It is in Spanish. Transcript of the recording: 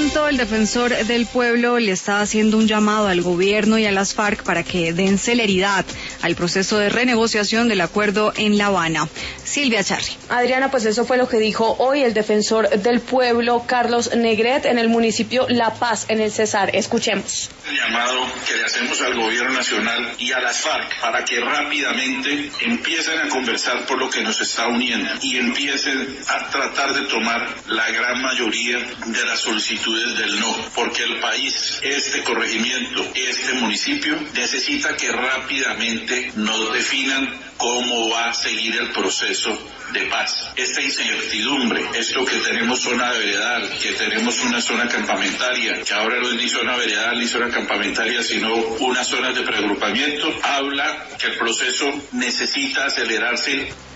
tanto, el defensor del pueblo le está haciendo un llamado al gobierno y a las FARC para que den celeridad al proceso de renegociación del acuerdo en La Habana. Silvia Charri. Adriana, pues eso fue lo que dijo hoy el defensor del pueblo, Carlos Negret, en el municipio La Paz, en el Cesar. Escuchemos. El llamado que le hacemos al gobierno nacional y a las FARC para que rápidamente empiecen a conversar por lo que nos está uniendo y empiecen a tratar de tomar la gran mayoría de las solicitudes del no, porque el país, este corregimiento, este municipio necesita que rápidamente nos definan cómo va a seguir el proceso de paz. Esta incertidumbre, esto que tenemos zona de veredal, que tenemos una zona campamentaria, que ahora no es ni zona veredal ni zona campamentaria, sino unas zonas de preagrupamiento, habla que el proceso necesita acelerarse